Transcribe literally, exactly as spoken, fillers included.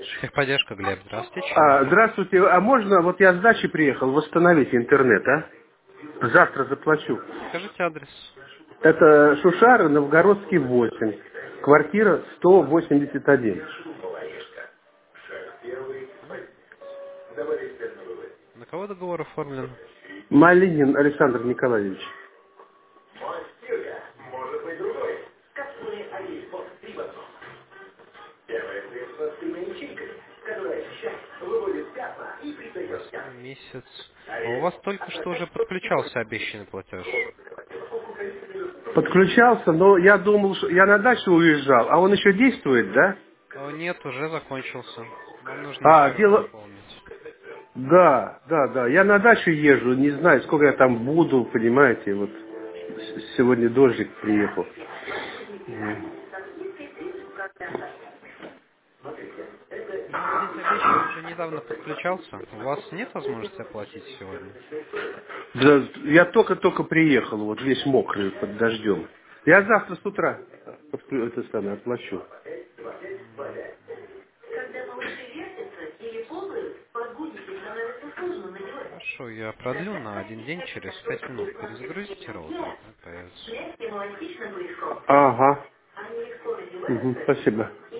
Техподдержка, Глеб, здравствуйте, чем А, могу помочь? здравствуйте, а можно, вот я с дачи приехал, восстановить интернет, а? Завтра заплачу. Скажите адрес. Это Шушары, Новгородский, восемь. Квартира сто восемьдесят один. На кого договор оформлен? Малинин Александр Николаевич. Восьмой месяц. А у вас только что уже подключался обещанный платеж. Подключался, но я думал, что я на дачу уезжал, а он еще действует, да? О, нет, уже закончился. Вам нужно А, еще раз дело... заполнить. Да, да, да. Я на дачу езжу, не знаю, сколько я там буду, понимаете, вот с- сегодня дождик приехал. Мгм. Ну, здесь обещанный уже недавно подключался. У вас нет возможности оплатить сегодня? Да, я только-только приехал, вот весь мокрый под дождем. Я завтра с утра подклю- это самое оплачу. Хорошо, я продлю на один день, через пять минут. Перезагрузите роутер, и появится. Ага. Мгм, спасибо.